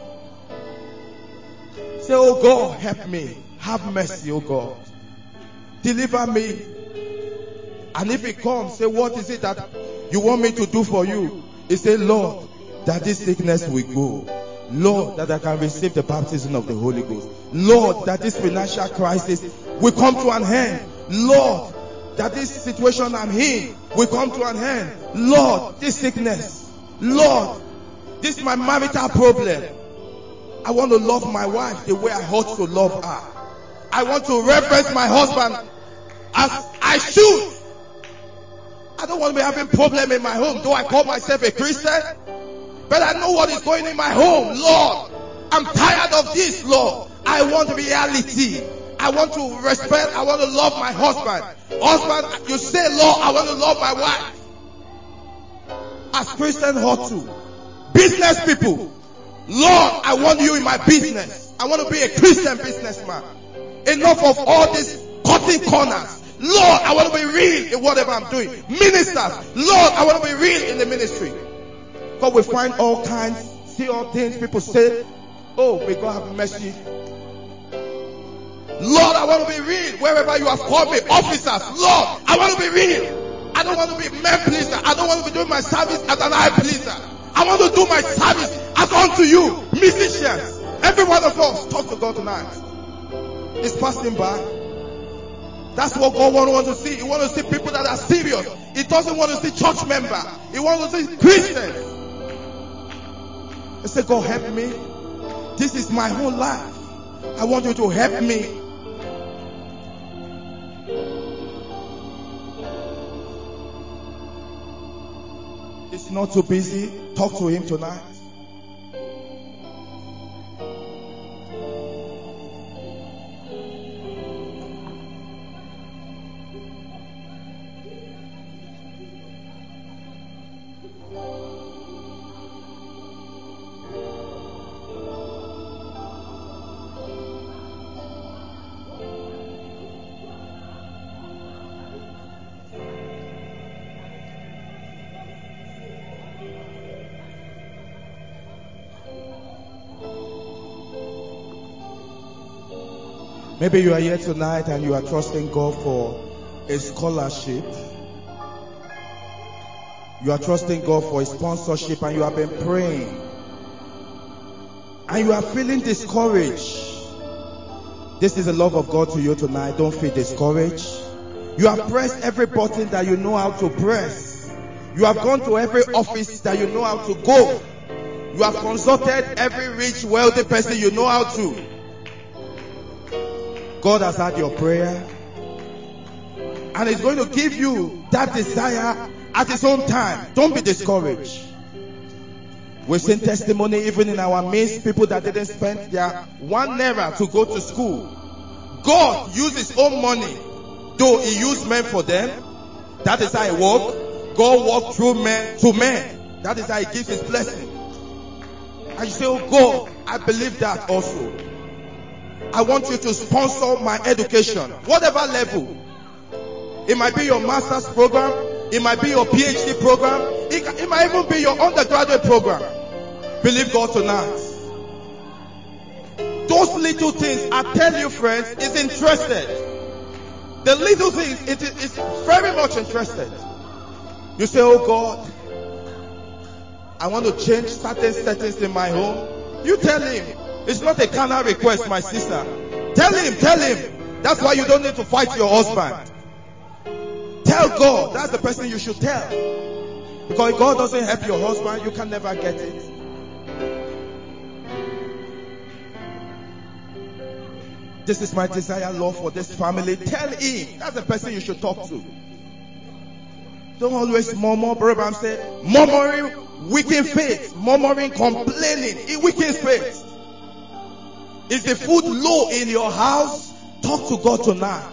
Say, oh God, help me. Have mercy, oh God. Deliver me. And if he comes, say, what is it that you want me to do for you? He said, Lord, that this sickness will go. Lord, that I can receive the baptism of the Holy Ghost. Lord, that this financial crisis will come to an end. Lord, that this situation I'm in will come to an end. Lord, this sickness. Lord, this is my marital problem. I want to love my wife the way I ought to love her. I want to reverence my husband as I should. I don't want to be having problem in my home. Do I call myself a Christian? But I know what is going in my home. Lord, I'm tired of this, Lord. I want reality. I want to respect. I want to love my husband. Husband, you say, Lord, I want to love my wife. As Christian ought to. Business people. Lord, I want you in my business. I want to be a Christian businessman. Enough of all these cutting corners. Lord, I want to be real in whatever I'm doing. Ministers, Lord, I want to be real in the ministry. God will find all kinds, see all things. People say, oh, may God have mercy. Lord, I want to be real wherever you have called me. Officers, Lord, I want to be real. I don't want to be man pleaser. I don't want to be doing my service as an eye pleaser. I want to do my service as unto you. Musicians, every one of us, talk to God tonight. It's passing by. That's what God wants to see. He wants to see people that are serious. He doesn't want to see church members. He wants to see Christians. He said, God, help me. This is my whole life. I want you to help me. It's not too busy. Talk to him tonight. Maybe you are here tonight and you are trusting God for a scholarship. You are trusting God for a sponsorship and you have been praying. And you are feeling discouraged. This is the love of God to you tonight. Don't feel discouraged. You have pressed every button that you know how to press. You have gone to every office that you know how to go. You have consulted every rich, wealthy person you know how to. God has heard your prayer and is going to give you that desire at his own time. Don't be discouraged. We've seen testimony even in our midst, people that didn't spend their one naira to go to school. God used his own money, though he used men for them. That is how he works. God walks through men to men. That is how he gives his blessing. And you say, oh God, I believe that also. I want you to sponsor my education, whatever level. It might be your master's program. It might be your PhD program. It, it might even be your undergraduate program. Believe God tonight. Those little things, I tell you friends, is interested. The little things, it is very much interested. You say, oh God, I want to change certain settings in my home. You tell him. It's not a carnal request, my sister. Tell him, tell him. That's why you don't need to fight your husband. Tell God. That's the person you should tell. Because if God doesn't help your husband, you can never get it. This is my desire, Lord, for this family. Tell him. That's the person you should talk to. Don't always murmur. Brother said, murmuring weaken faith. Murmuring, complaining, it weakens faith. Is the food low in your house? Talk to God tonight.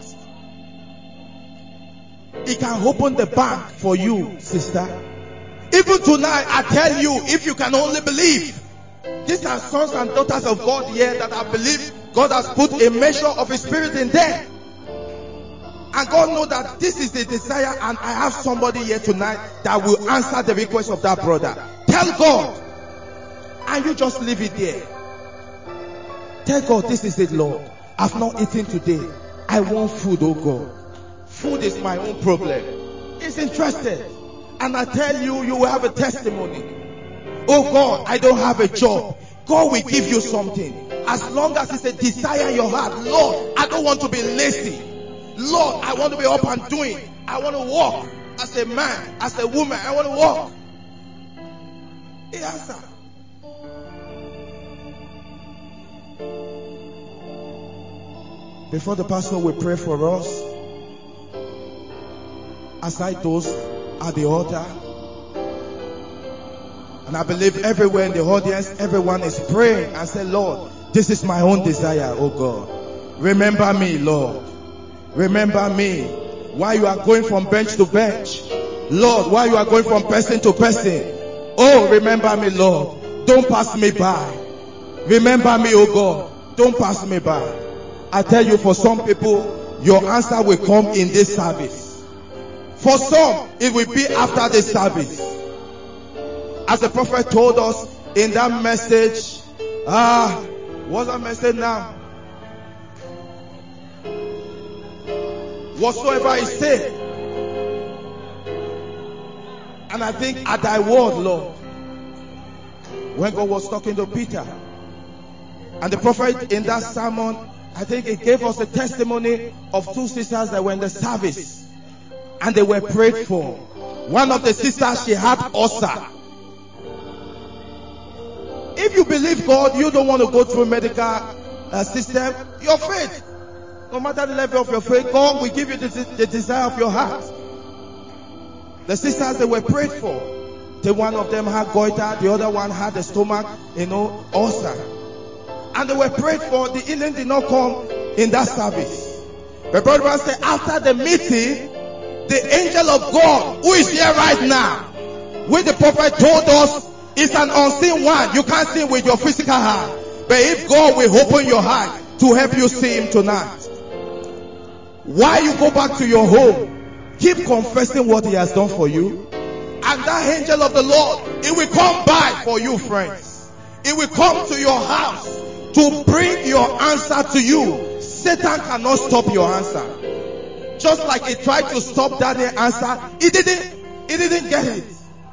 He can open the bank for you, sister. Even tonight, I tell you, if you can only believe. These are sons and daughters of God here that I believe God has put a measure of his spirit in them. And God knows that this is the desire, and I have somebody here tonight that will answer the request of that brother. Tell God. And you just leave it there. Tell God, this is it, Lord. I've not eaten today. I want food, oh God. Food is my own problem. He's interested. And I tell you, you will have a testimony. Oh God, I don't have a job. God will give you something. As long as it's a desire in your heart. Lord, I don't want to be lazy. Lord, I want to be up and doing. I want to walk as a man, as a woman. I want to walk. He answered. Before the pastor will pray for us, aside those at the altar, and I believe everywhere in the audience, everyone is praying and say, Lord, this is my own desire, oh God. Remember me, Lord. Remember me. While you are going from bench to bench, Lord, while you are going from person to person, oh, remember me, Lord. Don't pass me by. Remember me, oh God. Don't pass me by. I tell you, for some people, your answer will come in this service. For some, it will be after this service. As the prophet told us in that message, ah, what's that message now? Whatsoever he said. And I think at thy word, Lord, when God was talking to Peter, and the prophet in that sermon, I think he gave us a testimony of two sisters that were in the service and they were prayed for. One of the sisters, she had ulcer. If you believe God, you don't want to go through a medical uh, system, your faith, no matter the level of your faith, God will give you the, the desire of your heart. The sisters, they were prayed for. The one of them had goiter, the other one had the stomach, you know, ulcer. And they were prayed for. The healing did not come in that service. But brother said, after the meeting, the angel of God, who is here right now, when the prophet told us, it's an unseen one. You can't see him with your physical eye. But if God will open your heart to help you see him tonight, while you go back to your home, keep confessing what he has done for you. And that angel of the Lord, it will come by for you, friends. It will come to your house to bring your answer to you. Satan cannot stop your answer. Just like he tried to stop Daniel's answer, he didn't, he didn't get it.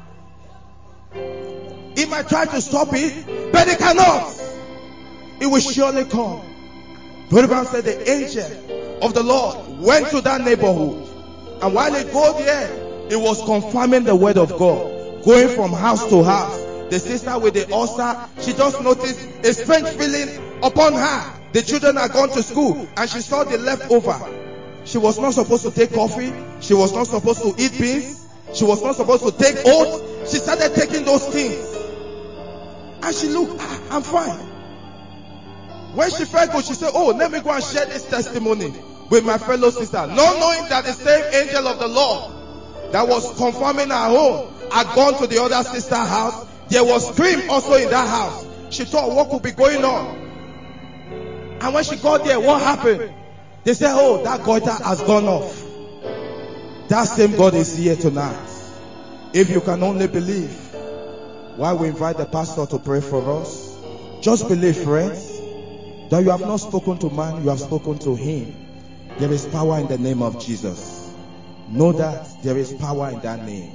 He might try to stop it, but he cannot. It will surely come. Abraham said the angel of the Lord went to that neighborhood. And while he go there, he was confirming the word of God. Going from house to house. The sister with the ulcer, she just noticed a strange feeling upon her. The children had gone to school and she saw the leftover. She was not supposed to take coffee. She was not supposed to eat beans. She was not supposed to take oats. She started taking those things. And she looked, ah, I'm fine. When she felt good, she said, oh, let me go and share this testimony with my fellow sister. Not knowing that the same angel of the Lord that was confirming her own had gone to the other sister's house. There was scream also in that house. She thought, what could be going on? And when she got there, what happened? They said, oh, that goiter has gone off. That same God is here tonight. If you can only believe, why we invite the pastor to pray for us? Just believe, friends, that you have not spoken to man, you have spoken to him. There is power in the name of Jesus. Know that there is power in that name.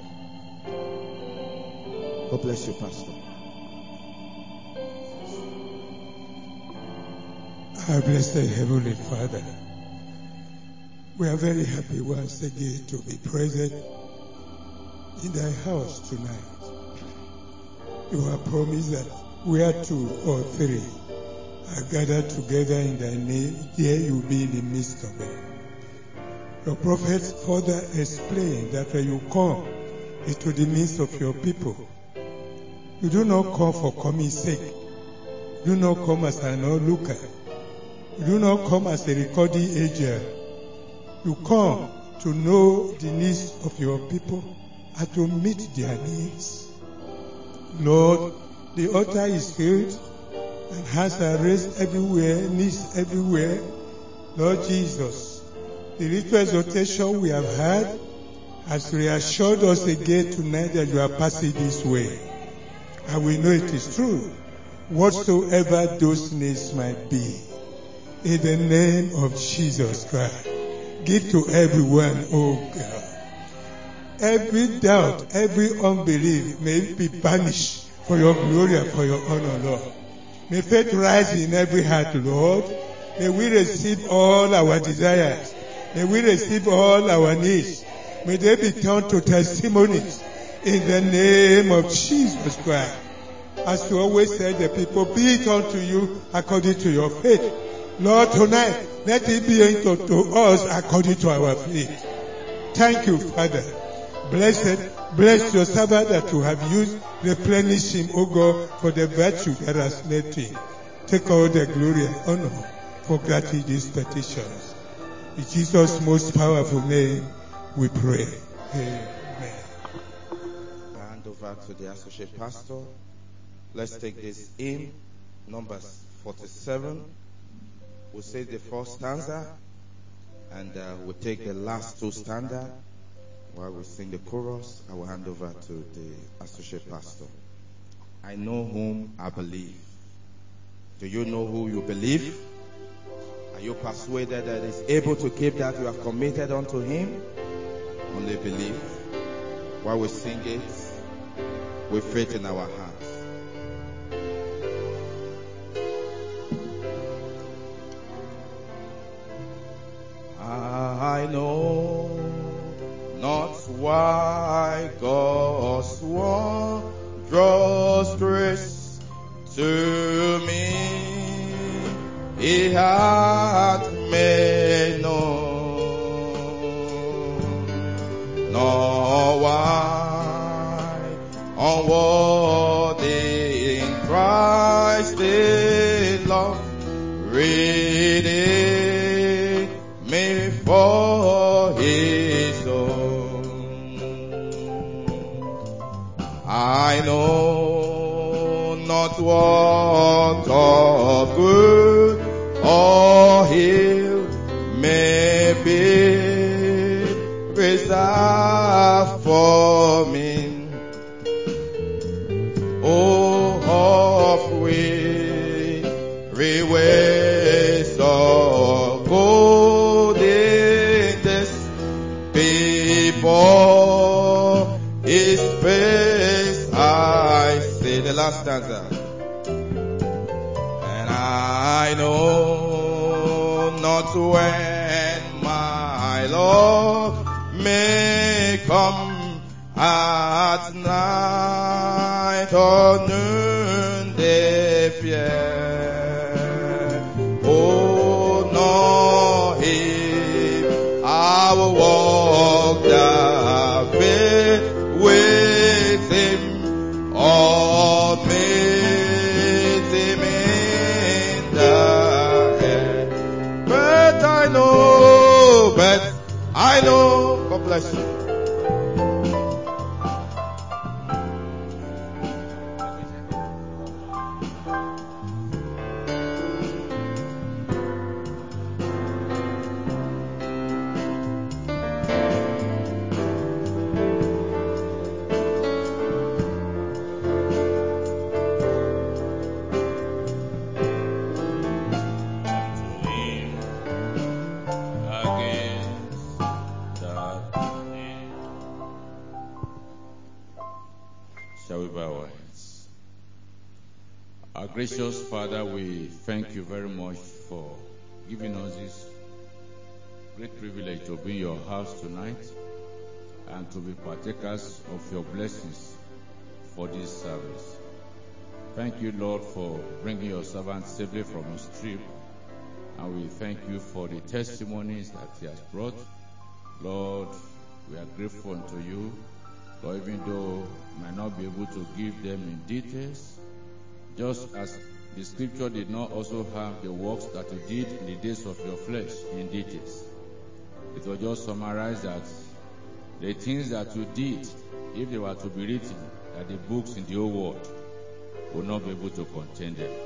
God bless you, Pastor. Our blessed Heavenly Father, we are very happy once again to be present in thy house tonight. You have promised that where two or three are gathered together in thy name, there you will be in the midst of them. Your prophets further explain that when you come into the midst of your people, you do not come for coming sake. You do not come as an onlooker. You do not come as a recording agent. You come to know the needs of your people and to meet their needs. Lord, the altar is filled and has arrest everywhere, needs everywhere. Lord Jesus, the ritual exhortation we have had has reassured us again tonight that you are passing this way. And we know it is true, whatsoever those needs might be. In the name of Jesus Christ, give to everyone, oh God. Every doubt, every unbelief may it be banished for your glory and for your honor, Lord. May faith rise in every heart, Lord. May we receive all our desires. May we receive all our needs. May they be turned to testimonies in the name of Jesus Christ. As you always said, the people, be it unto you according to your faith. Lord, tonight, let it be unto to us according to our faith. Thank you, Father. Blessed, bless your servant that you have used, replenish him, O God, for the virtue that has led him. Take all the glory and honor for granting these petitions. In Jesus' most powerful name, we pray. Amen. I hand over to the associate pastor. Let's take this in. Numbers forty-seven. We'll say the first stanza, and uh, we'll take the last two stanza. While we sing the chorus, I will hand over to the associate pastor. I know whom I believe. Do you know who you believe? Are you persuaded that is able to keep that you have committed unto him? Only believe. While we sing it, with faith in our hearts. I know not why God's wondrous grace to me He hath made known, nor why unworthy in Christ did love redeem me for His own. I know not what of good or ill may be reserved for me. Oh, of weary ways of gold in this before His face I say the last stanza. And I know not when my Lord may come at night or noonday fear. Oh, no, if I will walk the way with Him, all may bless you. Gracious Father, we thank you very much for giving us this great privilege to be in your house tonight and to be partakers of your blessings for this service. Thank you, Lord, for bringing your servant safely from his trip, and we thank you for the testimonies that he has brought. Lord, we are grateful unto you, for even though we might not be able to give them in details, just as the scripture did not also have the works that you did in the days of your flesh in details. It was just summarized that the things that you did, if they were to be written, that the books in the old world would not be able to contain them.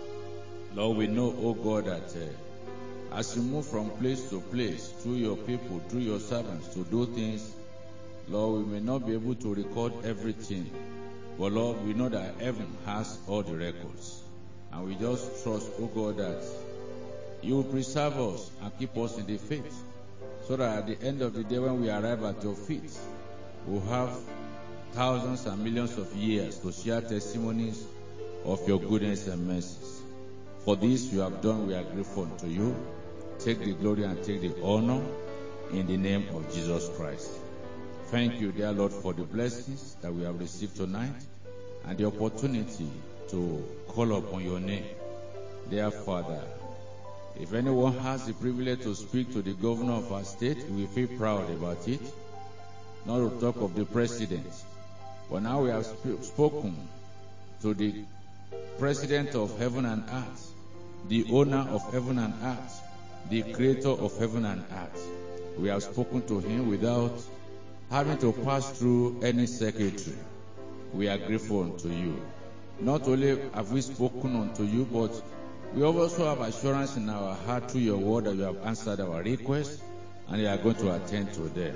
Lord, we know, oh God, that uh, as you move from place to place, through your people, through your servants, to do things, Lord, we may not be able to record everything. But Lord, we know that heaven has all the records. And we just trust, oh God, that you will preserve us and keep us in the faith. So that at the end of the day, when we arrive at your feet, we'll have thousands and millions of years to share testimonies of your goodness and mercies. For this you have done, we are grateful unto you. Take the glory and take the honor in the name of Jesus Christ. Thank you, dear Lord, for the blessings that we have received tonight and the opportunity to call upon your name. Dear Father, if anyone has the privilege to speak to the governor of our state, we feel proud about it. Not to talk of the president. But now we have sp- spoken to the president of heaven and earth, the owner of heaven and earth, the creator of heaven and earth. We have spoken to him without having to pass through any secretary. We are grateful unto you. Not only have we spoken unto you, but we also have assurance in our heart through your word that you have answered our requests and you are going to attend to them.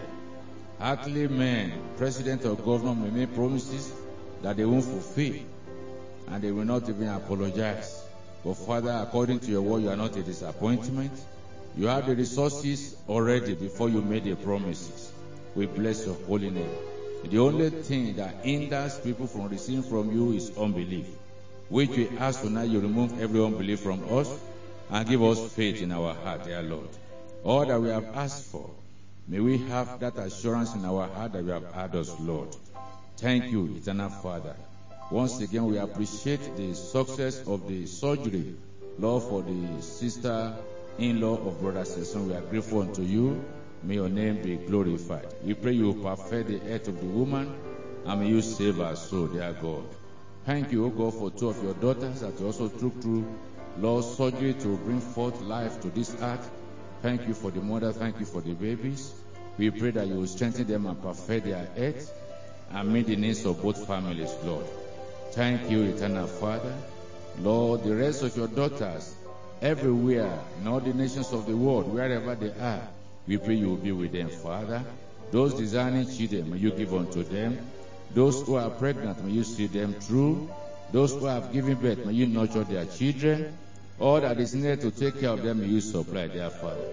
Hardly men, president or governor may make promises that they won't fulfill and they will not even apologize. But Father, according to your word, you are not a disappointment. You have the resources already before you made the promises. We bless your holy name. The only thing that hinders people from receiving from you is unbelief, which we ask tonight you remove every unbelief from us and give us faith in our heart, dear Lord. All that we have asked for, may we have that assurance in our heart that you have heard us, Lord. Thank you, eternal Father. Once again, we appreciate the success of the surgery, Lord, for the sister-in-law of Brother Sesson. We are grateful unto you. May your name be glorified. We pray you perfect the health of the woman, and may you save our soul, dear God. Thank you, O God, for two of your daughters that you also took through, Lord, surgery to bring forth life to this earth. Thank you for the mother. Thank you for the babies. We pray that you will strengthen them and perfect their health and meet the needs of both families, Lord. Thank you, eternal Father. Lord, the rest of your daughters, everywhere, in all the nations of the world, wherever they are, we pray you will be with them, Father. Those desiring children, may you give unto them. Those who are pregnant, may you see them through. Those who have given birth, may you nurture their children. All that is needed to take care of them, may you supply, their Father.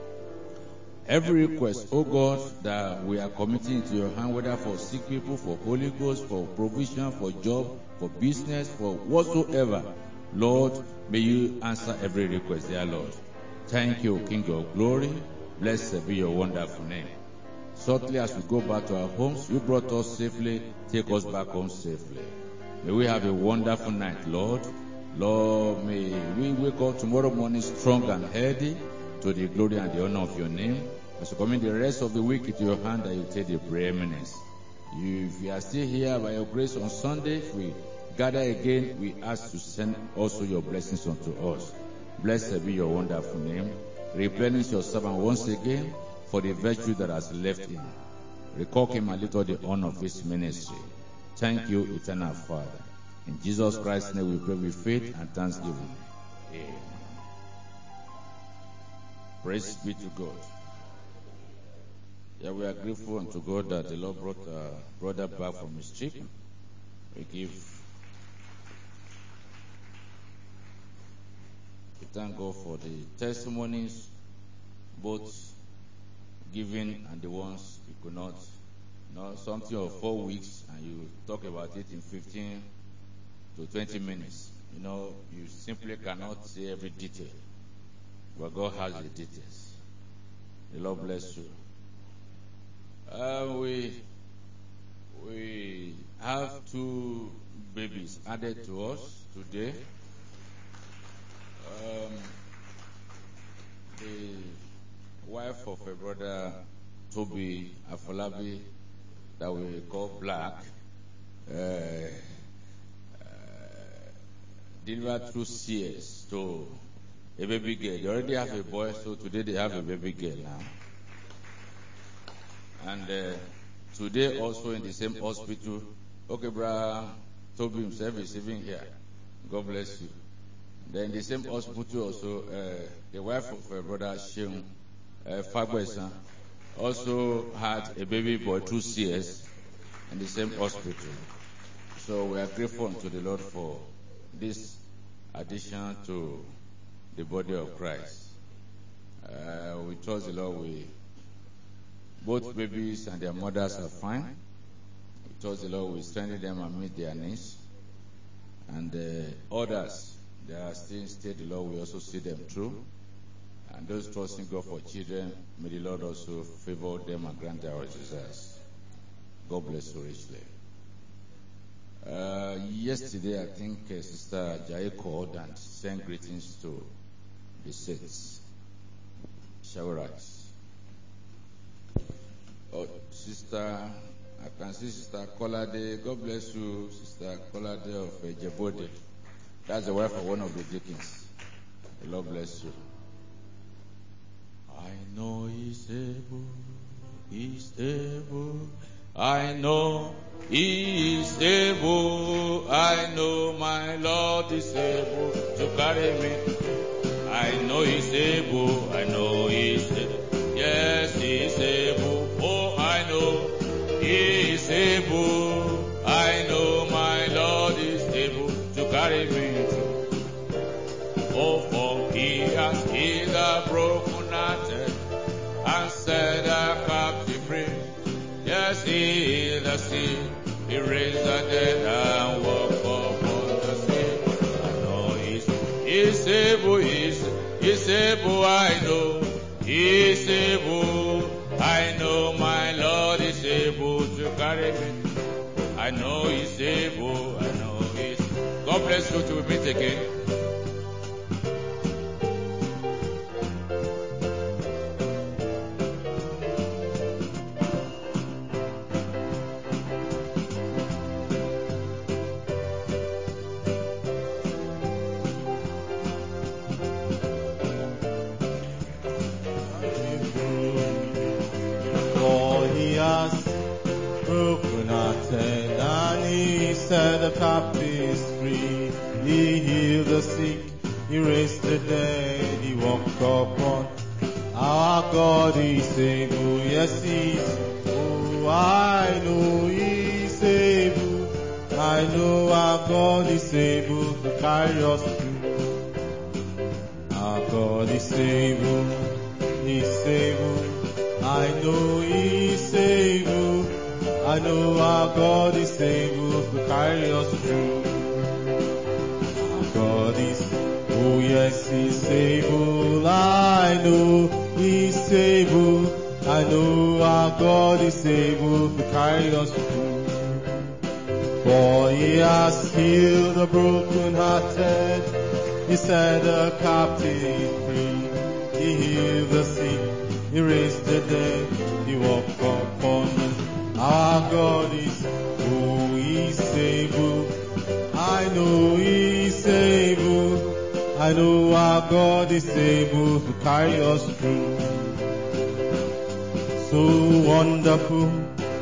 Every request, oh God, that we are committing into your hand, whether for sick people, for Holy Ghost, for provision, for job, for business, for whatsoever, Lord, may you answer every request, dear Lord. Thank you, King of glory. Blessed be your wonderful name. Shortly as we go back to our homes, you brought us safely, take us back home safely. May we have a wonderful night, Lord. Lord, may we wake up tomorrow morning strong and healthy to the glory and the honor of your name. As we commit the rest of the week into your hand, that you take the preeminence. You, if we are still here by your grace on Sunday, if we gather again, we ask to send also your blessings unto us. Blessed be your wonderful name. Replenish your servant once again for the virtue that has left him. recall him and lift up the honor of his ministry. Thank you, eternal Father. In Jesus Christ's name we pray with faith and thanksgiving. Amen. Praise be to God. Yeah, we are grateful unto God that the Lord brought our brother back from his trip. We give, we thank God for the testimonies, both given and the ones we could not. You know, something of four weeks, and you talk about it in fifteen to twenty minutes. You know, you simply cannot say every detail, but God has the details. The Lord bless you. Uh, we we have two babies added to us today. Um, the wife of a brother, Toby Afolabi, that we call Black, uh, uh, delivered through C S to a baby girl. They already have a boy, so today they have a baby girl now. And uh, today also in the same hospital, okay, brother Toby himself is even here. God bless you. Then in the same hospital also, uh, the wife of a brother Sheung uh, Fagbesa also had a baby boy through C S in the same hospital. So we are grateful unto the Lord for this addition to the body of Christ. Uh, we trust the Lord. We both babies and their mothers are fine. We trust the Lord will strengthen them and meet their needs. And uh, others, they are still in state, the Lord will also see them through. And those trusting God for children, may the Lord also favor them and grant their desires. God bless you richly. Uh, yesterday, I think uh, Sister Jai called and sent greetings to the saints. Shall we rise? Oh, Sister, I can see Sister Kolade. God bless you, Sister Kolade of uh, Jebode. That's the wife of one of the deacons. The Lord bless you. I know He's able, He's able. I know He is able. I know my Lord is able to carry me. I know He's able. I know He's able. Yes, He's able. Oh, I know He is able. I know my Lord is able to carry me through. Oh, for He has healed the brokenhearted and set the captive free. Yes, He healed the sick. He raised the dead and walked upon the sea. I know He's, he's able. He's, he's able. I know He's able. I know my Lord is able to carry me. I know He's able. I know He's. God bless you till we meet again. Set the captives free. He healed the sick. He raised the dead. He walked upon. Our God is able. Yes, He is. Oh, I know He's able. I know our God is able to carry us through. Our God is able. He's able. I know He's able. I know our God is able to carry us through. Our God is, oh yes, He's able. I know He's able. I know our God is able to carry us through. For He has healed the brokenhearted. He set the captive free. He healed the sick. He raised the dead. He walked upon the. Our God is, oh, He's able. I know He's able. I know our God is able to carry us through. So wonderful,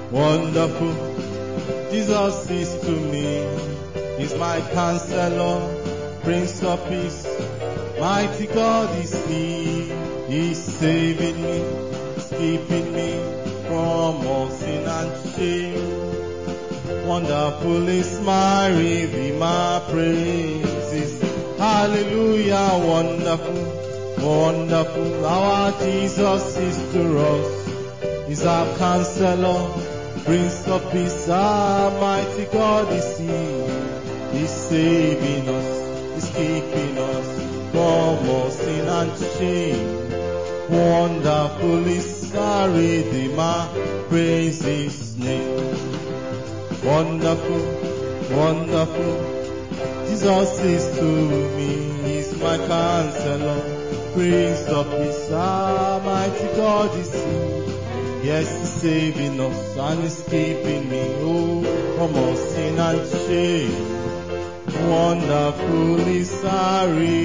Wonderful, Jesus is to me. He's my counselor, Prince of Peace. Mighty God is He. He's saving me, He's keeping me from all sin and shame. Wonderful is my Redeemer, praises. Hallelujah, wonderful, wonderful. Our Jesus is to us. He's our counselor, Prince of Peace. Our mighty God is He. He's saving us, He's keeping us from all sin and shame. Wonderful is our Redeemer, praise His name. Wonderful, wonderful, Jesus is to me. He's my counselor, Prince of Peace. Our mighty God is He. Yes, He's saving us and He's keeping me, oh, from all sin and shame. Wonderful is our Redeemer.